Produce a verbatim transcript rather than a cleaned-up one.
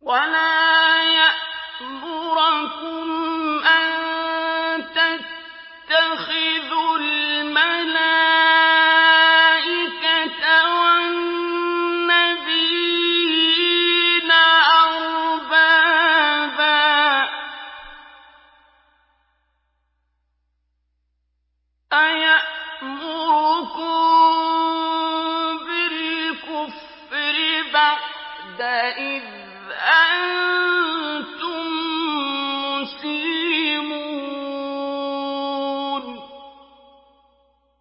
وَلَا يَأْمُرَكُمْ أَن تَتَّخِذُوا الْمَلَائِكَةَ وَالنَّبِيِّينَ أَرْبَابًا ۗ أَيَأْمُرُكُم بِالْكُفْرِ بَعْدَ إِذْ أَنتُم